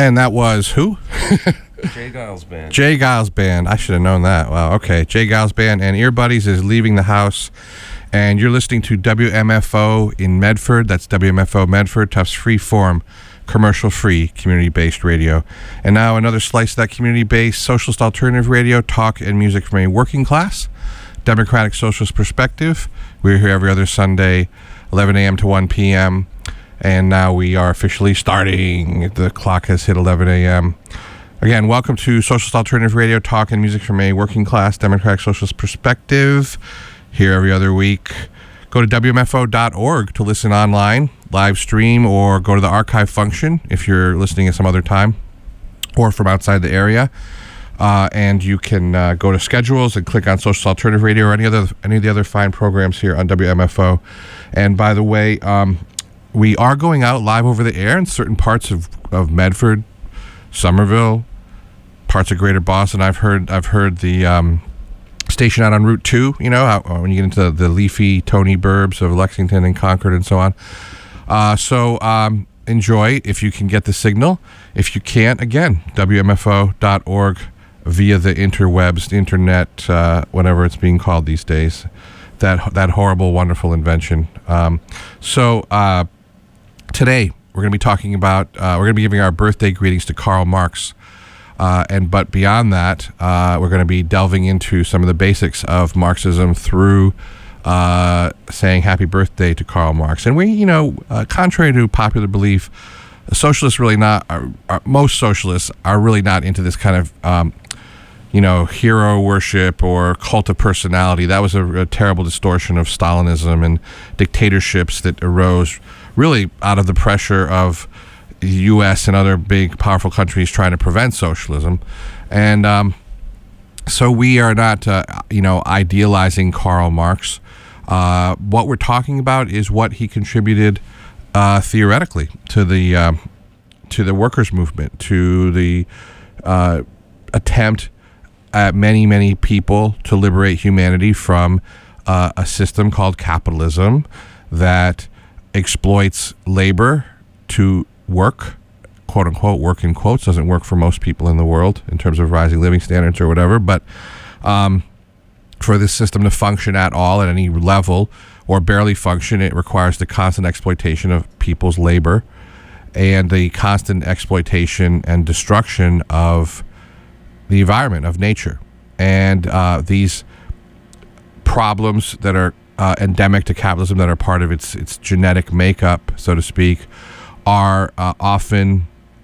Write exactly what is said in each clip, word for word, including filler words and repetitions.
And that was who? Jay Giles Band. Jay Giles Band. I should have known that. Wow, okay. Jay Giles Band and Ear Buddies is leaving the house. And you're listening to W M F O in Medford. That's W M F O Medford, Tufts Freeform, commercial-free, community-based radio. And now another slice of that community-based, socialist alternative radio, talk and music from a working class, democratic socialist perspective. We're here every other Sunday, eleven a.m. to one p.m., and now we are officially starting. The clock has hit eleven a.m. Again, welcome to Socialist Alternative Radio, talk and music from a working class, democratic socialist perspective. Here every other week. Go to W M F O dot org to listen online, live stream, or go to the archive function if you're listening at some other time or from outside the area. Uh, and you can uh, go to schedules and click on Socialist Alternative Radio or any other any of the other fine programs here on W M F O. And by the way, um, we are going out live over the air in certain parts of, of Medford, Somerville, parts of Greater Boston. I've heard I've heard the um, station out on Route two, you know, out, when you get into the, the leafy Tony burbs of Lexington and Concord and so on. Uh, so um, enjoy if you can get the signal. If you can't, again, W M F O dot org via the interwebs, the internet, uh, whatever it's being called these days. That that horrible, wonderful invention. Um, so uh, today we're going to be talking about, uh, we're going to be giving our birthday greetings to Karl Marx. Uh, and but beyond that, uh, we're going to be delving into some of the basics of Marxism through uh, saying happy birthday to Karl Marx. And we, you know, uh, contrary to popular belief, socialists really not, are, are, most socialists are really not into this kind of, um, you know, hero worship or cult of personality. That was a, a terrible distortion of Stalinism and dictatorships that arose really out of the pressure of the U S and other big, powerful countries trying to prevent socialism. And um, so we are not, uh, you know, idealizing Karl Marx. Uh, what we're talking about is what he contributed uh, theoretically to the uh, to the workers' movement, to the uh, attempt at many, many people to liberate humanity from uh, a system called capitalism that exploits labor to work, quote unquote, work in quotes, doesn't work for most people in the world in terms of rising living standards or whatever, but um, for this system to function at all at any level or barely function, it requires the constant exploitation of people's labor and the constant exploitation and destruction of the environment, of nature. And uh, these problems that are uh, endemic to capitalism, that are part of its its genetic makeup, so to speak, are uh, often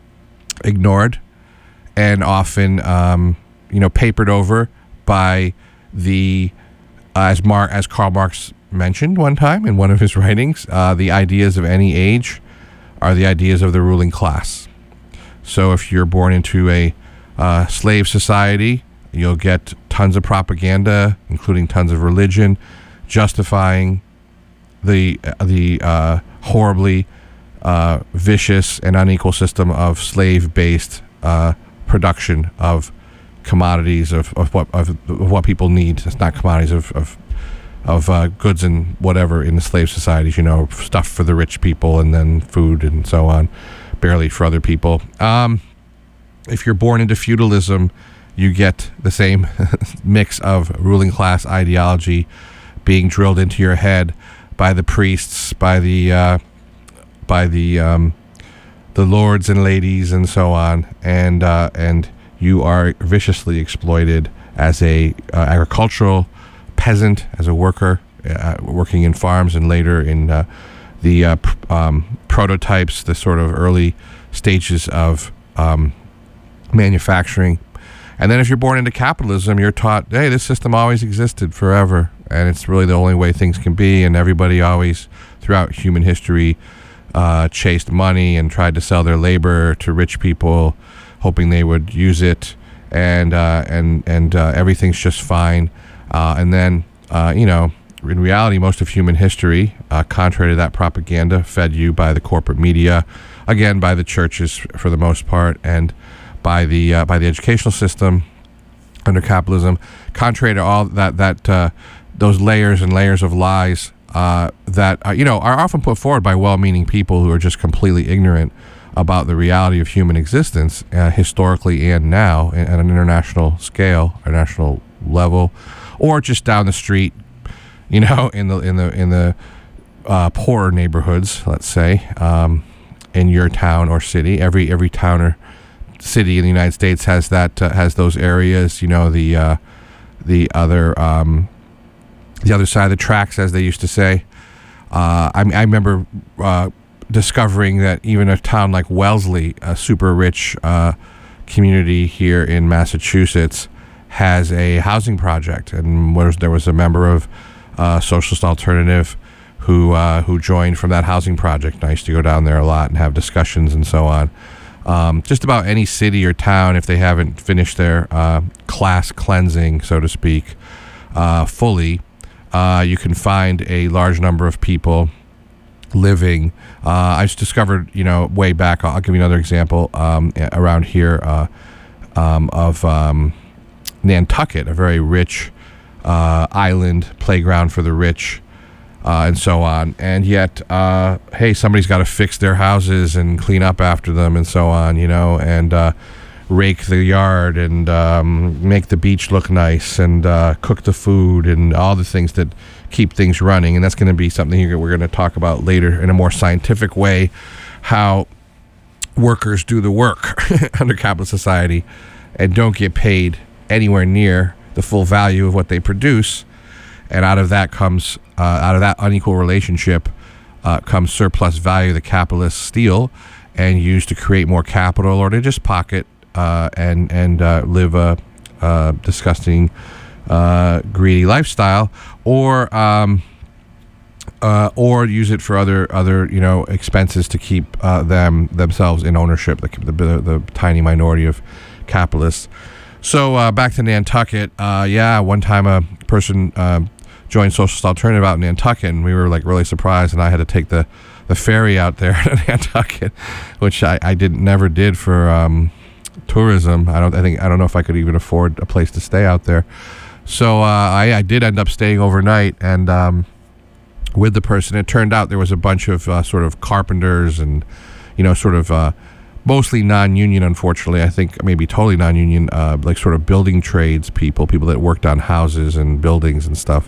ignored and often, um, you know, papered over by the, uh, as Mar- as Karl Marx mentioned one time in one of his writings, uh, the ideas of any age are the ideas of the ruling class. So if you're born into a uh, slave society, you'll get tons of propaganda, including tons of religion, justifying the uh, the uh, horribly Uh, vicious and unequal system of slave-based uh, production of commodities of, of what of, of what people need. It's not commodities of of, of uh, goods and whatever in the slave societies. You know, stuff for the rich people and then food and so on, barely for other people. Um, if you're born into feudalism, you get the same mix of ruling class ideology being drilled into your head by the priests, by the uh, by the um, the lords and ladies and so on, and uh, and you are viciously exploited as a uh, agricultural peasant, as a worker uh, working in farms, and later in uh, the uh, pr- um, prototypes, the sort of early stages of um, manufacturing. And then if you're born into capitalism, you're taught, hey, this system always existed forever, and it's really the only way things can be, and everybody always, throughout human history, Uh, chased money and tried to sell their labor to rich people, hoping they would use it, and uh, and and uh, everything's just fine. Uh, and then, uh, you know, in reality, most of human history, uh, contrary to that propaganda, fed you by the corporate media, again by the churches for the most part, and by the uh, by the educational system under capitalism. Contrary to all that, that uh, those layers and layers of lies. Uh, that, uh, you know, are often put forward by well-meaning people who are just completely ignorant about the reality of human existence, uh, historically and now, at an international scale, or national level, or just down the street, you know, in the in the in the uh, poorer neighborhoods, let's say, um, in your town or city. Every every town or city in the United States has that uh, has those areas. You know, the uh, the other um, the other side of the tracks, as they used to say. Uh, I, I remember uh, discovering that even a town like Wellesley, a super rich uh, community here in Massachusetts, has a housing project, and was, there was a member of uh, Socialist Alternative who uh, who joined from that housing project. And I used to go down there a lot and have discussions and so on. Um, just about any city or town, if they haven't finished their uh, class cleansing, so to speak, uh, fully, uh, you can find a large number of people living. Uh, I just discovered, you know, way back, I'll give you another example, um, around here uh, um, of um, Nantucket, a very rich uh, island, playground for the rich, uh, and so on. And yet, uh, hey, somebody's got to fix their houses and clean up after them and so on, you know, and uh, rake the yard and um, make the beach look nice and uh, cook the food and all the things that keep things running. And that's going to be something we're going to talk about later in a more scientific way, how workers do the work under capitalist society and don't get paid anywhere near the full value of what they produce. And out of that comes, uh, out of that unequal relationship, uh, comes surplus value that capitalists steal and use to create more capital, or to just pocket uh, and and uh, live a, a disgusting, uh, greedy lifestyle, or um, uh, or use it for other other you know expenses to keep uh, them themselves in ownership. The, the the tiny minority of capitalists. So uh, back to Nantucket. Uh, yeah, one time a person uh, joined Socialist Alternative out in Nantucket, and we were like really surprised. And I had to take the, the ferry out there to Nantucket, which I, I didn't never did for um, tourism. I don't I think I don't know if I could even afford a place to stay out there. So uh, I, I did end up staying overnight, and um, with the person, it turned out there was a bunch of uh, sort of carpenters and you know sort of. Uh, Mostly non-union, unfortunately. I think maybe totally non-union, uh, like sort of building trades people, people that worked on houses and buildings and stuff.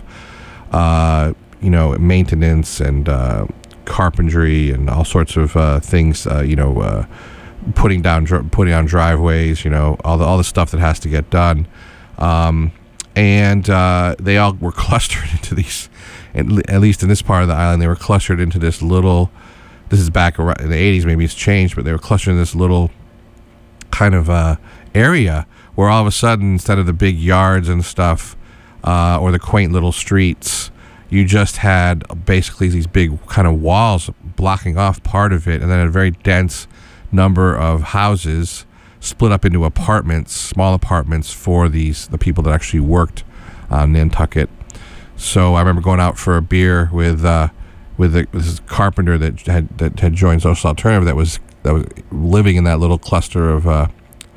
Uh, you know, maintenance and uh, carpentry and all sorts of uh, things. Uh, you know, uh, putting down, dr- putting on driveways. You know, all the all the stuff that has to get done. Um, and uh, they all were clustered into these. At least in this part of the island, they were clustered into this little. This is back around in the eighties, maybe it's changed, but they were clustered in this little kind of uh, area where all of a sudden, instead of the big yards and stuff, uh, or the quaint little streets, you just had basically these big kind of walls blocking off part of it, and then a very dense number of houses split up into apartments, small apartments for these the people that actually worked on Nantucket. So I remember going out for a beer with uh, with a, this carpenter that had that had joined Social Alternative that was that was living in that little cluster of uh,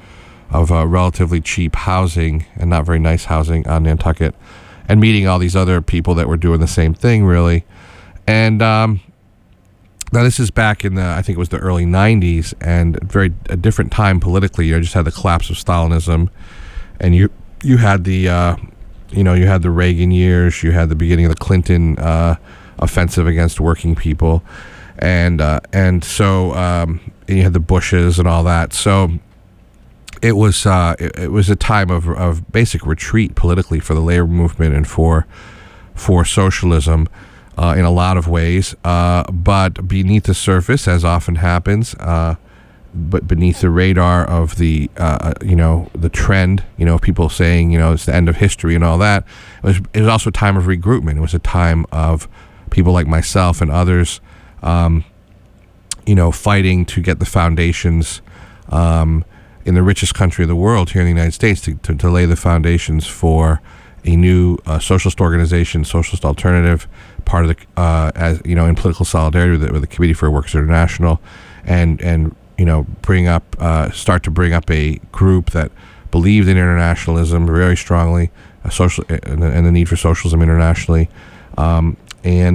of uh, relatively cheap housing and not very nice housing on Nantucket, and meeting all these other people that were doing the same thing, really. And um, now this is back in the I think it was the early nineties, and very a different time politically. You just had the collapse of Stalinism, and you you had the uh, you know you had the Reagan years, you had the beginning of the Clinton Uh, offensive against working people, and uh, and so um, and you had the Bushes and all that. So it was uh, it, it was a time of of basic retreat politically for the labor movement and for for socialism uh, in a lot of ways. Uh, but beneath the surface, as often happens, uh, but beneath the radar of the uh, you know the trend, you know people saying you know it's the end of history and all that. It was it was also a time of regroupment. It was a time of people like myself and others, um, you know, fighting to get the foundations um, in the richest country of the world, here in the United States, to, to, to lay the foundations for a new uh, socialist organization, Socialist Alternative, part of the, uh, as you know, in political solidarity with the, with the Committee for Workers International, and and you know, bring up, uh, start to bring up a group that believed in internationalism very strongly, a social, and, and the need for socialism internationally. Um, and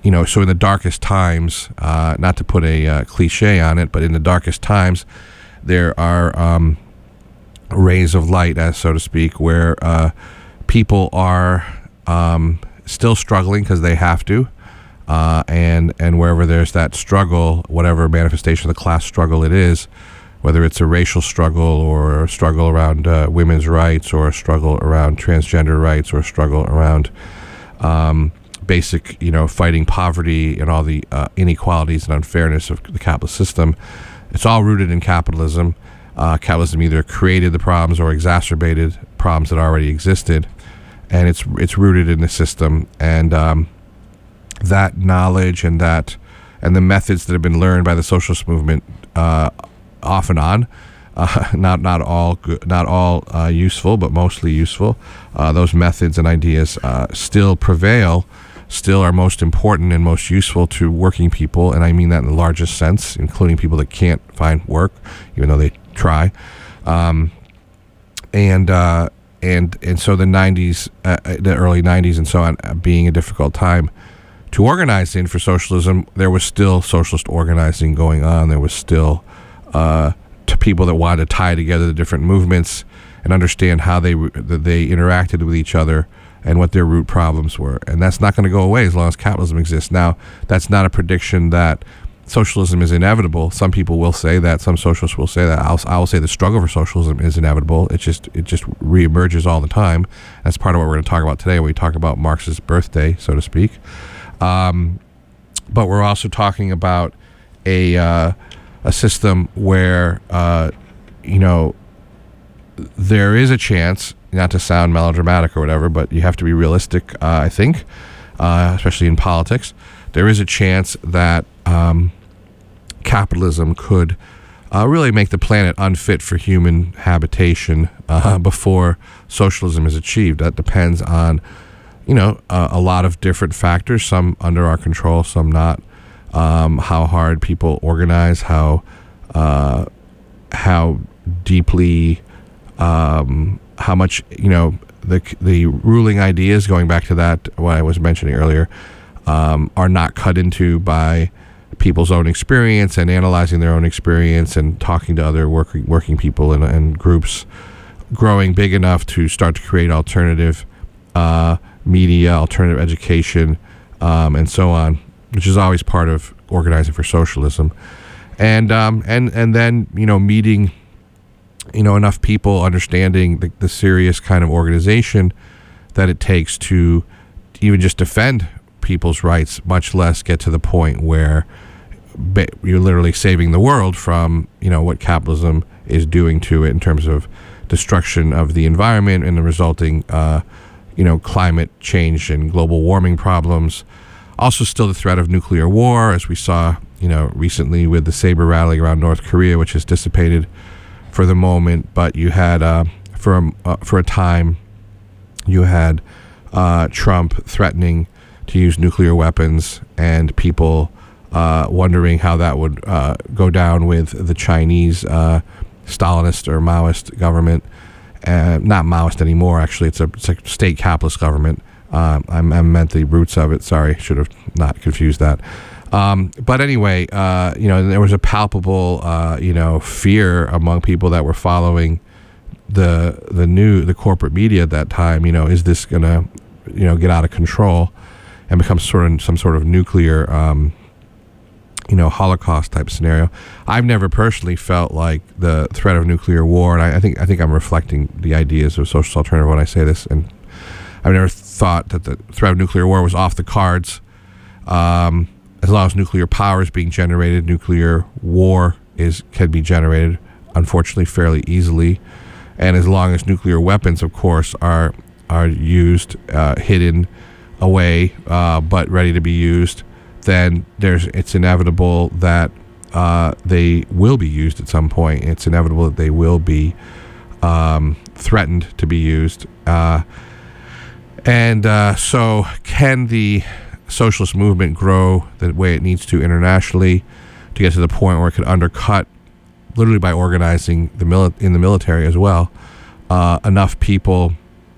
you know, so in the darkest times, uh, not to put a uh, cliche on it, but in the darkest times, there are um, rays of light, as so to speak, where uh, people are um, still struggling because they have to, uh, and and wherever there's that struggle, whatever manifestation of the class struggle it is, whether it's a racial struggle or a struggle around uh, women's rights or a struggle around transgender rights or a struggle around um, basic, you know, fighting poverty and all the uh, inequalities and unfairness of the capitalist system. It's all rooted in capitalism. Uh, capitalism either created the problems or exacerbated problems that already existed, and it's it's rooted in the system. And um, that knowledge and that and the methods that have been learned by the socialist movement, uh, off and on, uh, not not all good, not all uh, useful, but mostly useful. Uh, those methods and ideas uh, still prevail. Still are most important and most useful to working people, and I mean that in the largest sense, including people that can't find work, even though they try. Um, and uh, and and so the nineties, uh, the early nineties, and so on, uh, being a difficult time to organize in for socialism, there was still socialist organizing going on. There was still uh, to people that wanted to tie together the different movements and understand how they that they interacted with each other and what their root problems were. And that's not going to go away as long as capitalism exists. Now, that's not a prediction that socialism is inevitable. Some people will say that. Some socialists will say that. I'll, I'll say the struggle for socialism is inevitable. It just it just reemerges all the time. That's part of what we're going to talk about today when we talk about Marx's birthday, so to speak. Um, but we're also talking about a uh, a system where, uh, you know, there is a chance, not to sound melodramatic or whatever, but you have to be realistic, uh, I think, uh, especially in politics. There is a chance that um, capitalism could uh, really make the planet unfit for human habitation uh, before socialism is achieved. That depends on, you know, uh, a lot of different factors, some under our control, some not. Um, how hard people organize, how uh, how deeply, um, how much, you know, the the ruling ideas, going back to that, what I was mentioning earlier, um, are not cut into by people's own experience and analyzing their own experience and talking to other working working people and, and groups, growing big enough to start to create alternative uh, media, alternative education, um, and so on, which is always part of organizing for socialism. And um, and and then, you know, meeting, you know, enough people, understanding the, the serious kind of organization that it takes to even just defend people's rights, much less get to the point where ba- you're literally saving the world from, you know, what capitalism is doing to it in terms of destruction of the environment and the resulting, uh, you know, climate change and global warming problems. Also still the threat of nuclear war, as we saw, you know, recently with the saber rattling around North Korea, which has dissipated for the moment. But you had, uh, for, a, uh, for a time, you had uh, Trump threatening to use nuclear weapons, and people uh, wondering how that would uh, go down with the Chinese uh, Stalinist or Maoist government. Uh, not Maoist anymore, actually. It's a, it's a state capitalist government. Um, I, I meant the roots of it. Sorry, should have not confused that. Um, but anyway, uh, you know, there was a palpable, uh, you know, fear among people that were following the the new the corporate media at that time. You know, is this gonna, you know, get out of control and become sort of some sort of nuclear, um, you know, Holocaust type scenario? I've never personally felt like the threat of nuclear war, and I, I think I think I'm reflecting the ideas of social alternative when I say this, and I've never thought that the threat of nuclear war was off the cards. Um, as long as nuclear power is being generated, nuclear war is can be generated, unfortunately, fairly easily. And as long as nuclear weapons, of course, are are used, uh, hidden away, uh, but ready to be used, then there's it's inevitable that uh, they will be used at some point. It's inevitable that they will be um, threatened to be used. Uh, And uh, so can the socialist movement grow the way it needs to internationally to get to the point where it could undercut, literally by organizing the mili- in the military as well, uh, enough people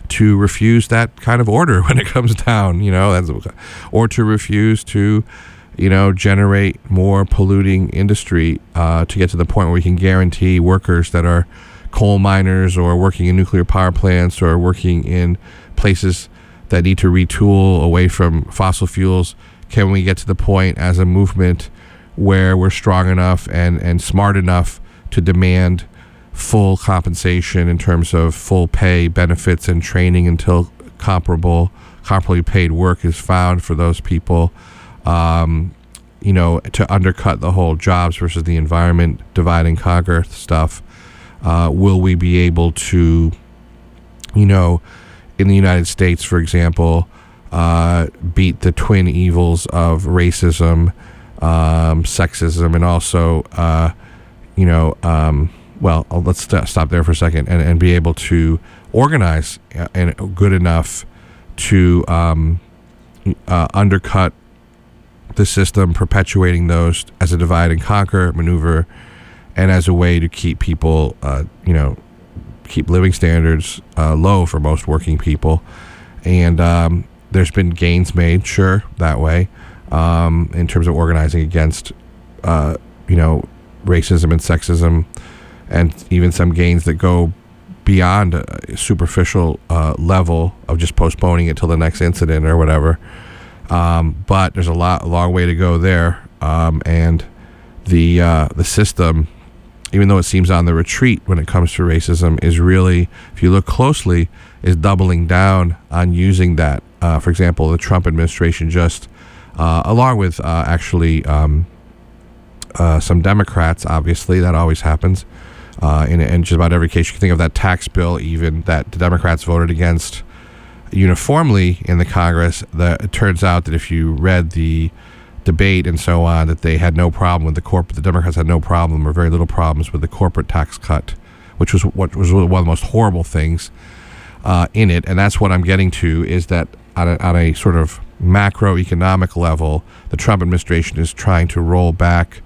to refuse that kind of order when it comes down, you know, that's, or to refuse to, you know, generate more polluting industry uh, to get to the point where we can guarantee workers that are coal miners or working in nuclear power plants or working in places that need to retool away from fossil fuels. Can we get to the point as a movement where we're strong enough and, and smart enough to demand full compensation in terms of full pay, benefits, and training until comparable, comparably paid work is found for those people, um, you know, to undercut the whole jobs versus the environment, divide and conquer stuff? Uh, will we be able to, you know, in the United States, for example, uh, beat the twin evils of racism, um, sexism, and also, uh, you know, um, well, let's st- stop there for a second and, and be able to organize uh, and good enough to um, uh, undercut the system, perpetuating those as a divide and conquer maneuver and as a way to keep people, uh, you know, keep living standards uh, low for most working people. And um, there's been gains made, sure, that way, um, in terms of organizing against, uh, you know, racism and sexism, and even some gains that go beyond a superficial uh, level of just postponing it till the next incident or whatever. Um, but there's a lot, a long way to go there, um, and the uh, the system, even though it seems on the retreat when it comes to racism, is really, if you look closely, is doubling down on using that. Uh, for example, the Trump administration just, uh, along with uh, actually um, uh, some Democrats, obviously that always happens. Uh, in, in just about every case, you can think of that tax bill, even that the Democrats voted against uniformly in the Congress. The, it turns out that if you read the debate and so on, that they had no problem with the corporate. The Democrats had no problem or very little problems with the corporate tax cut, which was what was one of the most horrible things uh, in it. And that's what I'm getting to, is that on a, on a sort of macroeconomic level, the Trump administration is trying to roll back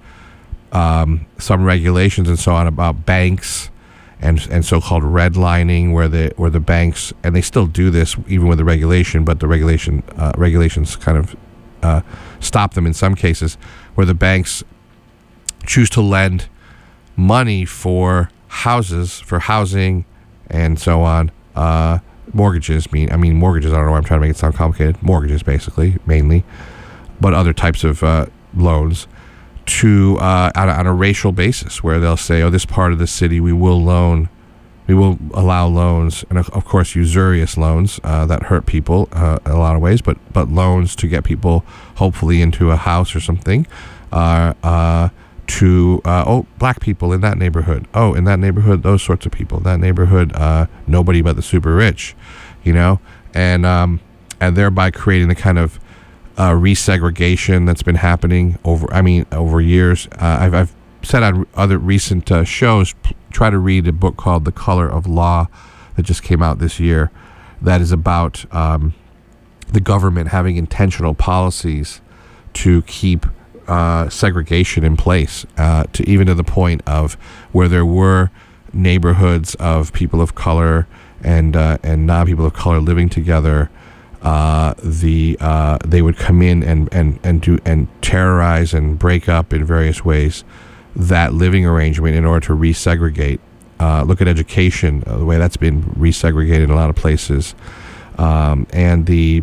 Um, some regulations and so on about banks and and so-called redlining, where the where the banks, and they still do this even with the regulation, but the regulation uh, regulations kind of uh, stop them in some cases, where the banks choose to lend money for houses, for housing, and so on. Uh, mortgages mean I mean mortgages. I don't know why I'm trying to make it sound complicated. Mortgages, basically, mainly, but other types of uh, loans. To uh, on, a, on a racial basis, where they'll say, "Oh, this part of the city, we will loan, we will allow loans, and of, of course, usurious loans uh, that hurt people uh, in a lot of ways, but but loans to get people hopefully into a house or something, uh, uh, to uh, oh, black people in that neighborhood, oh, in that neighborhood, those sorts of people, that neighborhood, uh, nobody but the super rich, you know, and um, and thereby creating the kind of Uh, resegregation that's been happening over, I mean, over years. Uh, I've, I've said on other recent uh, shows, p- try to read a book called The Color of Law that just came out this year, that is about um, the government having intentional policies to keep uh, segregation in place, uh, to even to the point of where there were neighborhoods of people of color and uh, and non-people of color living together. Uh, the uh, they would come in and and and do and terrorize and break up in various ways that living arrangement in order to resegregate. Uh, look at education, uh, the way that's been resegregated in a lot of places, um, and the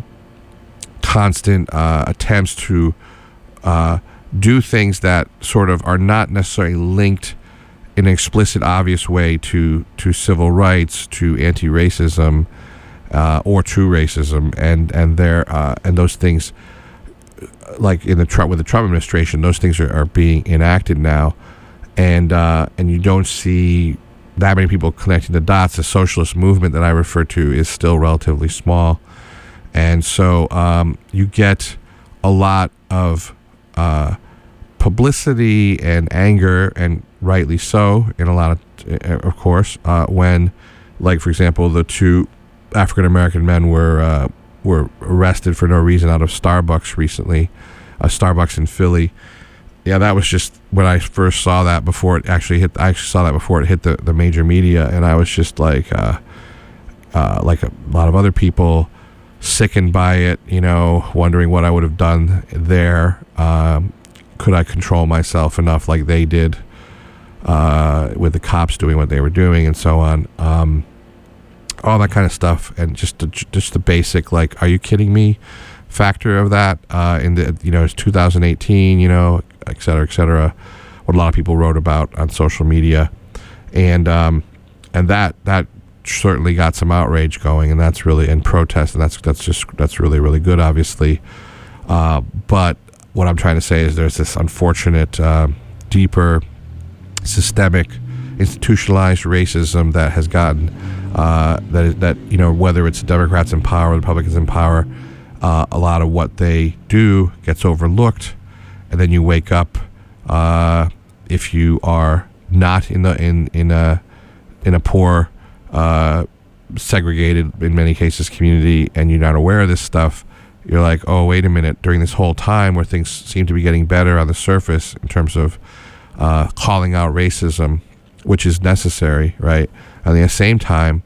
constant uh, attempts to uh, do things that sort of are not necessarily linked in an explicit, obvious way to to civil rights, to anti-racism. Uh, or true racism, and and there uh, and those things, like in the Trump with the Trump administration, those things are, are being enacted now, and uh, and you don't see that many people connecting the dots. The socialist movement that I refer to is still relatively small, and so um, you get a lot of uh, publicity and anger, and rightly so, in a lot of, of course, uh, when, like for example, the two African American men were uh, were arrested for no reason out of Starbucks recently, uh, Starbucks in Philly. Yeah, that was just when I first saw that before it actually hit. I actually saw that before it hit the, the major media, and I was just like, uh, uh, like a lot of other people, sickened by it, you know, wondering what I would have done there. Um, could I control myself enough like they did uh, with the cops doing what they were doing and so on. Um, all that kind of stuff, and just the, just the basic, like, are you kidding me factor of that uh, in the, you know, it's two thousand eighteen, you know, et cetera, et cetera, what a lot of people wrote about on social media. And um, and that that certainly got some outrage going, and that's really, and protest, and that's that's just that's really really good, obviously. Uh, but what I'm trying to say is there's this unfortunate, uh, deeper, systemic, institutionalized racism that has gotten uh, that is, that you know, whether it's Democrats in power, Republicans in power, uh, a lot of what they do gets overlooked, and then you wake up uh, if you are not in the in in a in a poor, uh, segregated, in many cases, community, and you're not aware of this stuff, you're like, oh, wait a minute, during this whole time where things seem to be getting better on the surface in terms of uh, calling out racism, which is necessary, right? At the same time,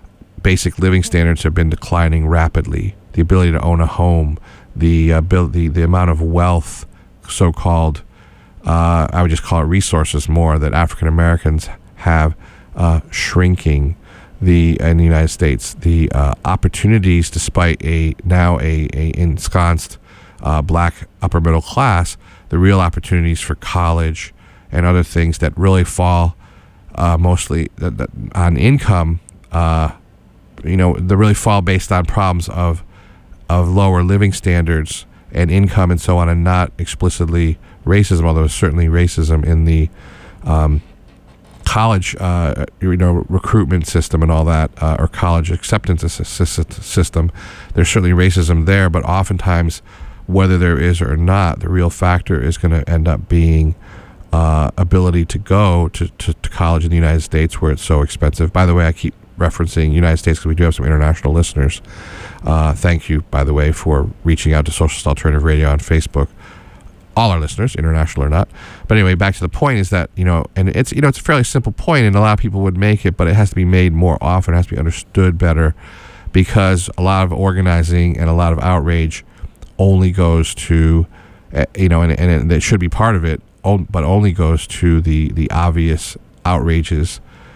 basic living standards have been declining rapidly. The ability to own a home, the ability, the amount of wealth, so-called, uh, I would just call it resources more, that African Americans have uh, shrinking. The in the United States, the uh, opportunities, despite a now a, a ensconced uh, black upper middle class, the real opportunities for college and other things that really fall uh, mostly that, that on income, uh, you know, they really fall based on problems of of lower living standards and income and so on, and not explicitly racism, although there's certainly racism in the um, college, uh, you know, recruitment system and all that, uh, or college acceptance system. There's certainly racism there, but oftentimes, whether there is or not, the real factor is going to end up being uh, ability to go to, to, to college in the United States, where it's so expensive. By the way, I keep referencing United States because we do have some international listeners. Uh, thank you, by the way, for reaching out to Socialist Alternative Radio on Facebook. All our listeners, international or not. But anyway, back to the point is that, you know, and it's, you know, it's a fairly simple point, and a lot of people would make it, but it has to be made more often, it has to be understood better, because a lot of organizing and a lot of outrage only goes to, uh, you know, and, and it should be part of it, but only goes to the, the obvious outrages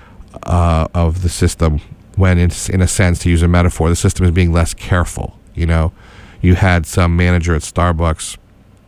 uh, of the system, when it's, in a sense, to use a metaphor, the system is being less careful. You know, you had some manager at Starbucks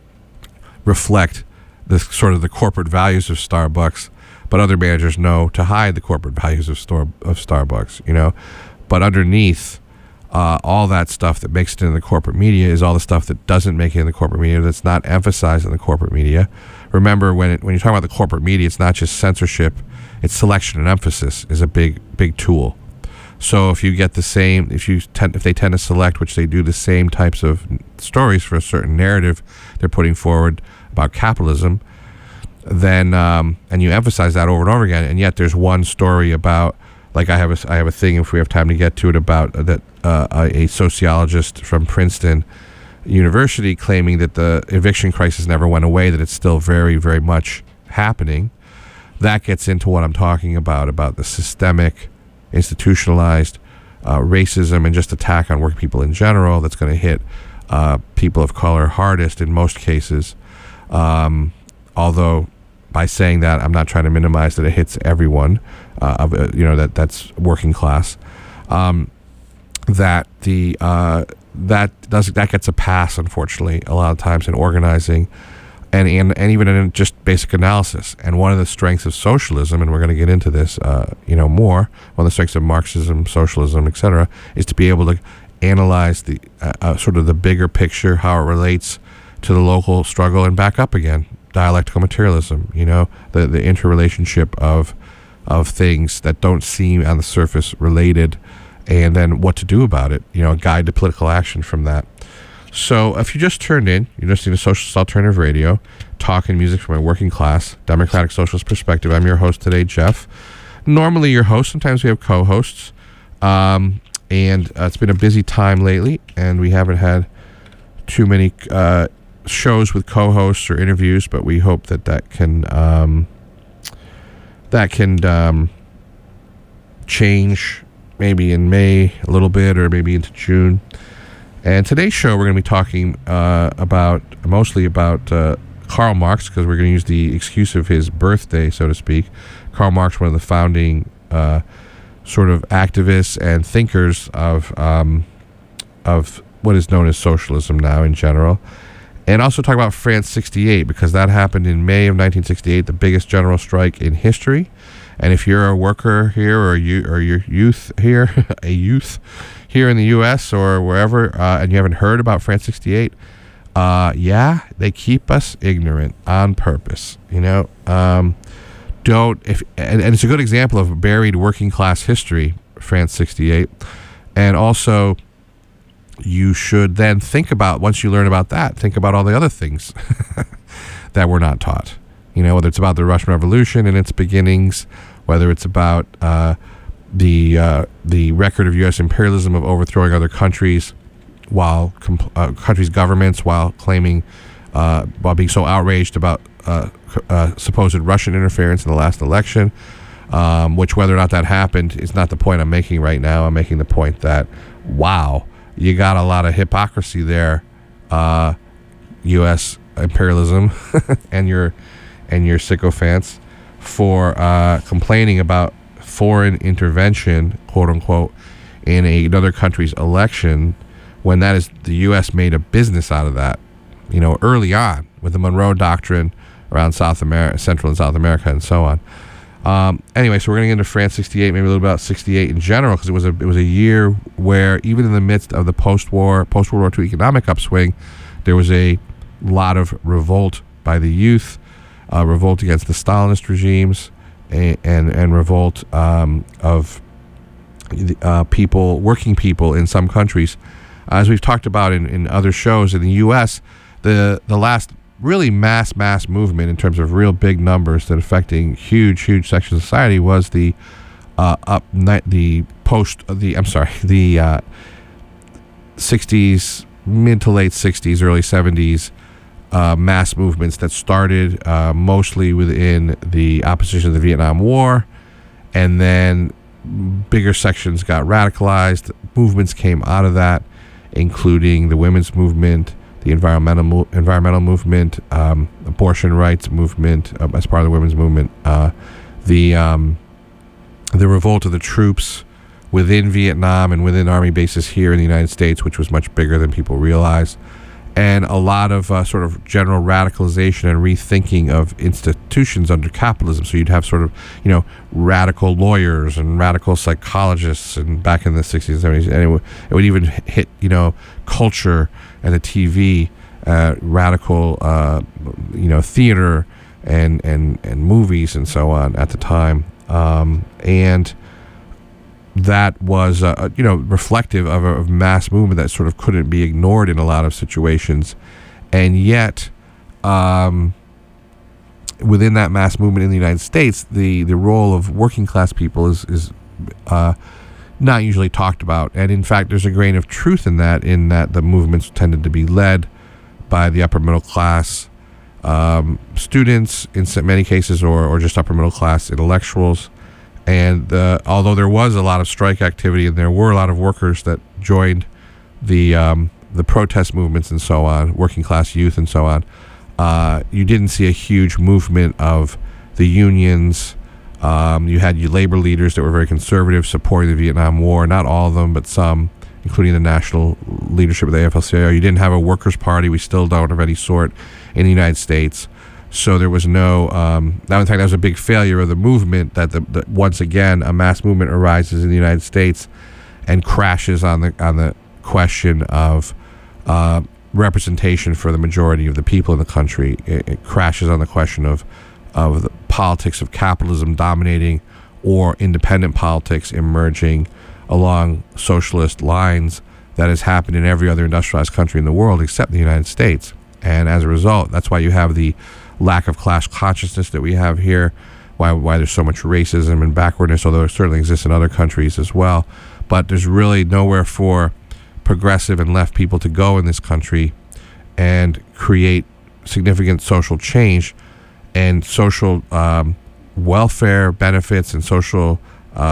reflect the sort of the corporate values of Starbucks, but other managers know to hide the corporate values of store of Starbucks, you know. But underneath uh, all that stuff that makes it in the corporate media is all the stuff that doesn't make it in the corporate media, that's not emphasized in the corporate media. Remember, when it, when you're talking about the corporate media, it's not just censorship, it's selection and emphasis is a big big tool. So if you get the same, if you tend, if they tend to select, which they do, the same types of stories for a certain narrative they're putting forward about capitalism, then um, and you emphasize that over and over again, and yet there's one story about, like I have a I have a thing, if we have time to get to it, about uh, that uh, a, a sociologist from Princeton University claiming that the eviction crisis never went away, that it's still very very much happening. That gets into what I'm talking about about the systemic, institutionalized uh, racism and just attack on working people in general that's going to hit uh, people of color hardest in most cases. Um, although by saying that, I'm not trying to minimize that it hits everyone, uh, of uh, you know, that that's working class. Um, that the uh, that does that gets a pass, unfortunately, a lot of times in organizing, and and, and even in just basic analysis. And one of the strengths of socialism, and we're going to get into this, uh, you know, more. One of the strengths of Marxism, socialism, et cetera, is to be able to analyze the uh, uh, sort of the bigger picture, how it relates to the local struggle, and back up again. Dialectical materialism, you know, the the interrelationship of of things that don't seem on the surface related, and then what to do about it. You know, a guide to political action from that. So if you just turned in, you're listening to Socialist Alternative Radio, talking music from a working class, democratic socialist perspective. I'm your host today, Jeff. Normally your host, sometimes we have co-hosts, um, and uh, it's been a busy time lately, and we haven't had too many uh, shows with co-hosts or interviews, but we hope that that can um, that can um, change maybe in May a little bit, or maybe into June. And today's show, we're going to be talking uh, about, mostly about uh, Karl Marx, because we're going to use the excuse of his birthday, so to speak. Karl Marx, one of the founding uh, sort of activists and thinkers of um, of what is known as socialism now in general. And also talk about France sixty-eight, because that happened in May of nineteen sixty-eight, the biggest general strike in history. And if you're a worker here, or you or your youth here, a youth here in the U S or wherever, uh, and you haven't heard about France sixty-eight, uh, yeah, they keep us ignorant on purpose. You know, um, don't if and, and it's a good example of buried working class history, France sixty-eight, and also you should then think about, once you learn about that, think about all the other things that we're not taught. You know, whether it's about the Russian Revolution and its beginnings, whether it's about uh, the uh, the record of U S imperialism of overthrowing other countries, while compl- uh, countries' governments, while claiming, uh, while being so outraged about uh, uh, supposed Russian interference in the last election, um, which whether or not that happened is not the point I'm making right now. I'm making the point that, wow, you got a lot of hypocrisy there, uh, U S imperialism and your and your sycophants for uh, complaining about foreign intervention, quote unquote, in a, another country's election, when that is the U S made a business out of that, you know, early on with the Monroe Doctrine around South America, Central and South America, and so on. Um, anyway, so we're going to get into France sixty-eight, maybe a little about sixty-eight in general, because it was a it was a year where, even in the midst of the post-war, post-World War Two economic upswing, there was a lot of revolt by the youth, uh, revolt against the Stalinist regimes, and and, and revolt um, of uh, people, working people in some countries. As we've talked about in, in other shows, in the U S, the the last really mass mass movement in terms of real big numbers that affecting huge huge sections of society was the uh, up ni- the post the I'm sorry the uh, sixties, mid to late sixties, early seventies uh, mass movements that started uh, mostly within the opposition to the Vietnam War, and then bigger sections got radicalized. Movements came out of that, including the women's movement, the environmental mo- environmental movement, um, abortion rights movement uh, as part of the women's movement, uh, the um, the revolt of the troops within Vietnam and within army bases here in the United States, which was much bigger than people realized, and a lot of uh, sort of general radicalization and rethinking of institutions under capitalism. So you'd have sort of, you know, radical lawyers and radical psychologists, and back in the sixties and seventies, and it, w- it would even hit, you know, culture and the T V, uh, radical, uh, you know, theater and, and, and movies and so on at the time. Um, and that was, uh, you know, reflective of a of mass movement that sort of couldn't be ignored in a lot of situations. And yet, um, within that mass movement in the United States, the, the role of working class people is, is uh, not usually talked about. And in fact, there's a grain of truth in that, in that the movements tended to be led by the upper middle class um, students in many cases, or, or just upper middle class intellectuals. And uh, although there was a lot of strike activity, and there were a lot of workers that joined the um, the protest movements and so on, working class youth and so on, uh, you didn't see a huge movement of the unions. Um, you had your labor leaders that were very conservative, supporting the Vietnam War. Not all of them, but some, including the national leadership of the A F L C I O. You didn't have a workers' party. We still don't of any sort in the United States. So there was no, um, now in fact that was a big failure of the movement, that, the, that once again a mass movement arises in the United States and crashes on the on the question of uh, representation for the majority of the people in the country. It, it crashes on the question of of the politics of capitalism dominating, or independent politics emerging along socialist lines that has happened in every other industrialized country in the world except the United States. And as a result, that's why you have the lack of class consciousness that we have here, why why there's so much racism and backwardness, although it certainly exists in other countries as well. But there's really nowhere for progressive and left people to go in this country and create significant social change and social um, welfare benefits and social uh,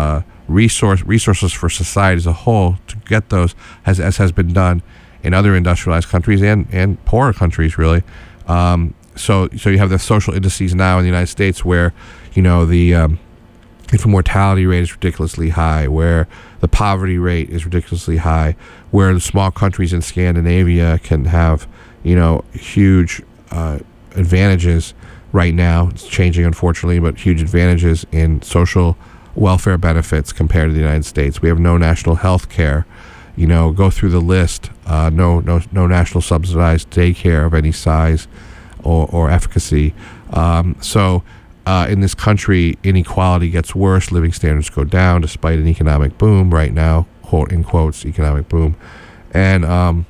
resource resources for society as a whole to get those, as as has been done in other industrialized countries and, and poorer countries, really. Um, so so you have the social indices now in the United States where, you know, the um, infant mortality rate is ridiculously high, where the poverty rate is ridiculously high, where the small countries in Scandinavia can have, you know, huge uh, advantages right now. It's changing, unfortunately, but huge advantages in social welfare benefits compared to the United States. We have no national health care. You know, go through the list. Uh, no, no, no national subsidized daycare of any size or, or efficacy. Um, so, uh, in this country, inequality gets worse. Living standards go down, despite an economic boom right now, quote in quotes, economic boom, and um,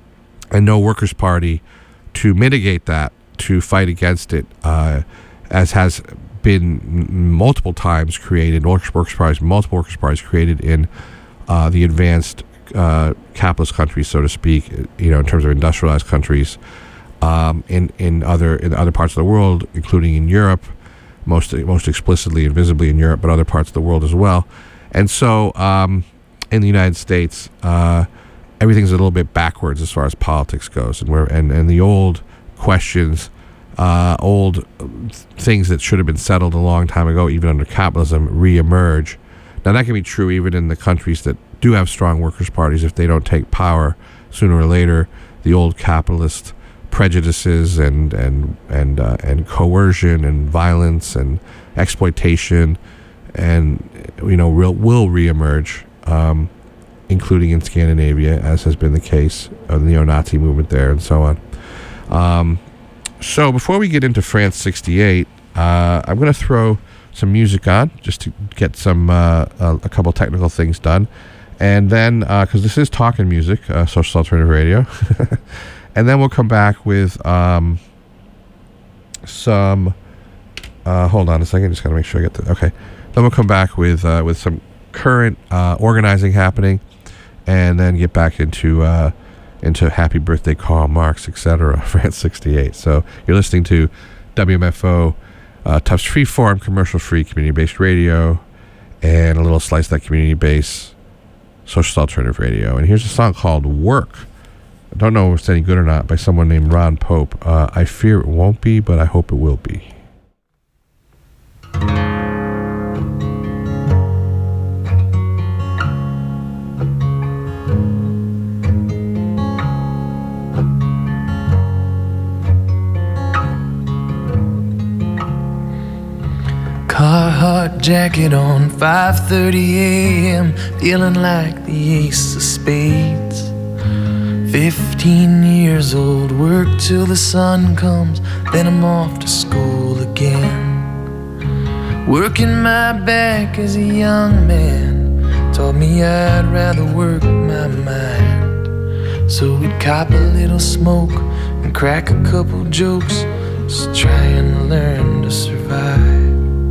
and no Workers' Party to mitigate that, to fight against it, uh, as has been m- multiple times created. Workers' parties, multiple Workers' parties created in uh, the advanced Uh, capitalist countries, so to speak, you know, in terms of industrialized countries, um, in in other in other parts of the world, including in Europe, most most explicitly and visibly in Europe, but other parts of the world as well. And so, um, in the United States, uh, everything's a little bit backwards as far as politics goes, and we're and, and the old questions, uh, old things that should have been settled a long time ago, even under capitalism, reemerge. Now that can be true even in the countries that do have strong workers' parties. If they don't take power sooner or later, the old capitalist prejudices and and and uh, and coercion and violence and exploitation, and you know, will will reemerge, um, including in Scandinavia, as has been the case of the neo-Nazi movement there, and so on. Um, so before we get into France sixty-eight, uh, I'm going to throw some music on just to get some uh, a, a couple technical things done. And then, because uh, this is talking music, uh, Social Alternative Radio, and then we'll come back with um, some. Uh, hold on a second, just gotta make sure I get the. Okay, then we'll come back with uh, with some current uh, organizing happening, and then get back into uh, into Happy Birthday, Karl Marx, et cetera. France sixty-eight. So you're listening to W M F O, uh, Tufts Freeform, commercial-free, community-based radio, and a little slice of that community base. Social Alternative Radio. And here's a song called Work. I don't know if it's any good or not, by someone named Ron Pope. Uh, I fear it won't be, but I hope it will be. Carhartt jacket on, five thirty a.m., feeling like the ace of spades. Fifteen years old, work till the sun comes, then I'm off to school again. Working my back as a young man taught me I'd rather work my mind. So we'd cop a little smoke and crack a couple jokes, just trying to learn to survive.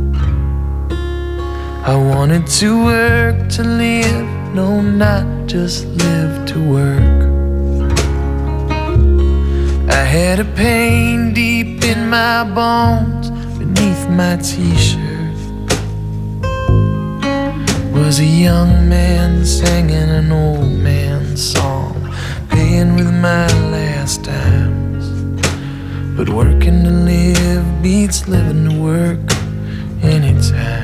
I wanted to work to live, no, not just live to work. I had a pain deep in my bones, beneath my t-shirt was a young man singing an old man's song, paying with my last times. But working to live beats living to work anytime.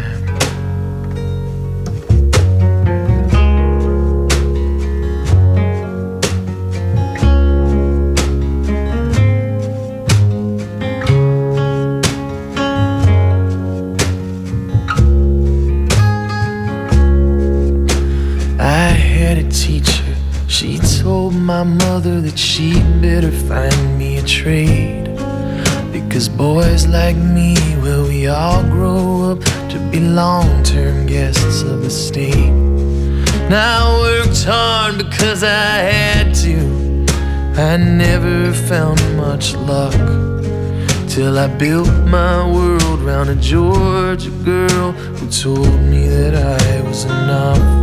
Teacher, she told my mother that she'd better find me a trade, because boys like me, well, we all grow up to be long-term guests of the state. Now I worked hard because I had to. I never found much luck till I built my world round a Georgia girl who told me that I was enough.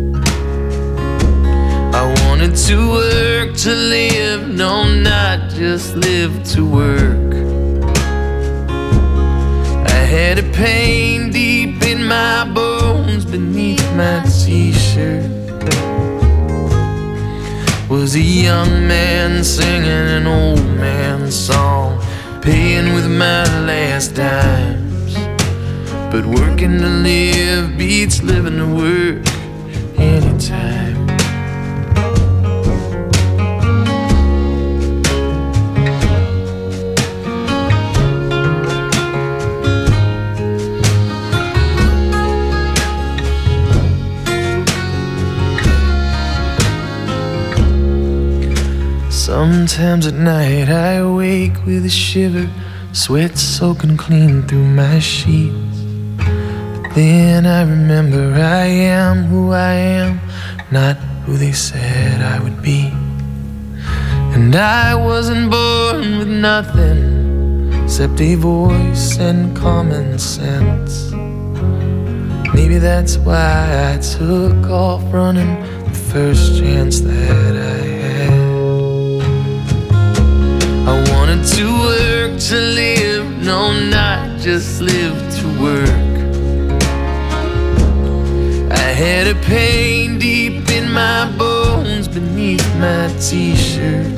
I wanted to work to live, no, not just live to work. I had a pain deep in my bones, beneath my t-shirt. Was a young man singing an old man's song, paying with my last dimes. But working to live beats living to work anytime. Sometimes at night I awake with a shiver, sweat soaking clean through my sheets. Then I remember I am who I am, not who they said I would be. And I wasn't born with nothing except a voice and common sense. Maybe that's why I took off running the first chance that I had. I wanted to work to live, no, not just live to work. I had a pain deep in my bones beneath my t-shirt.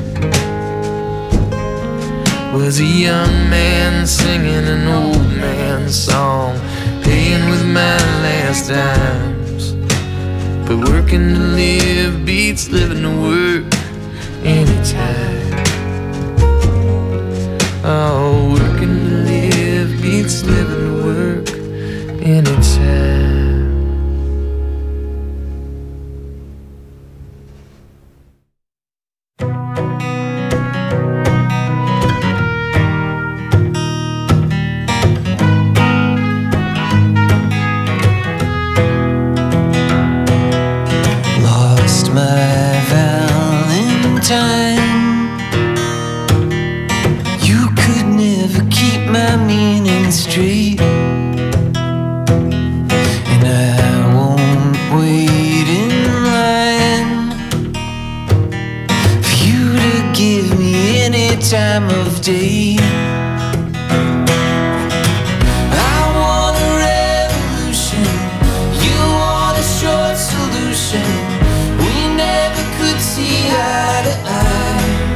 Was a young man singing an old man's song, paying with my last dimes. But working to live beats living to work anytime. Oh, working to live beats living to work anytime. Lost my Valentine. My meaning straight, and I won't wait in line for you to give me any time of day. I want a revolution, you want a short solution. We never could see eye to eye.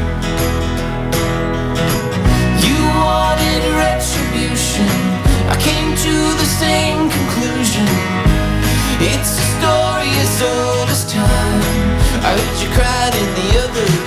I came to the same conclusion. It's a story as old as time. I heard you cried in the other.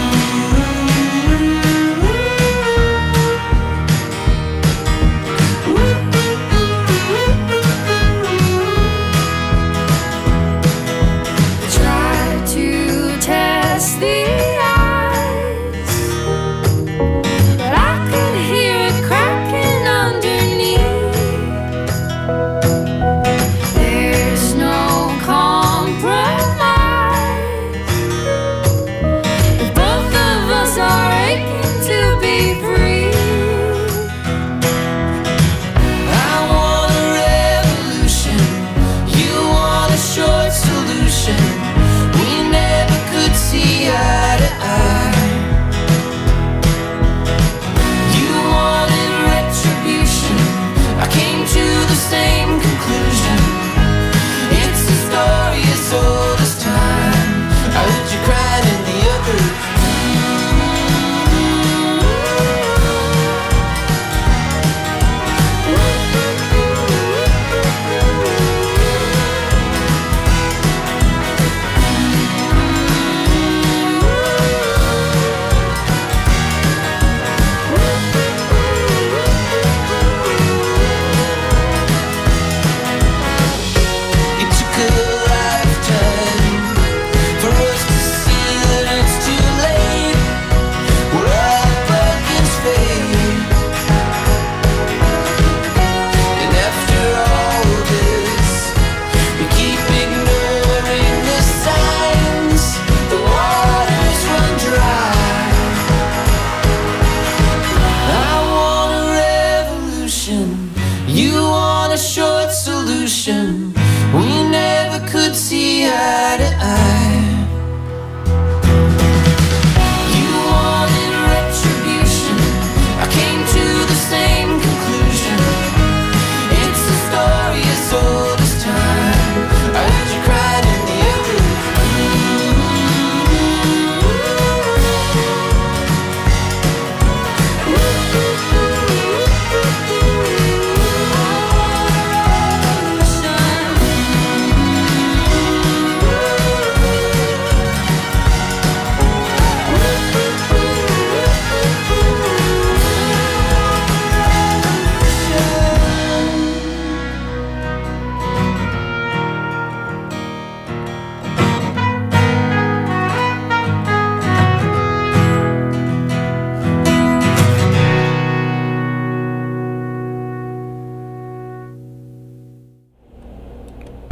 Try to test the ice, but I could hear it cracking underneath. There's no compromise if both of us are aching to be free. I want a revolution, you want a short solution. We never could see eye to eye. You wanted retribution, I came to the same conclusion. It's a story as old as time. I heard you cried in the other.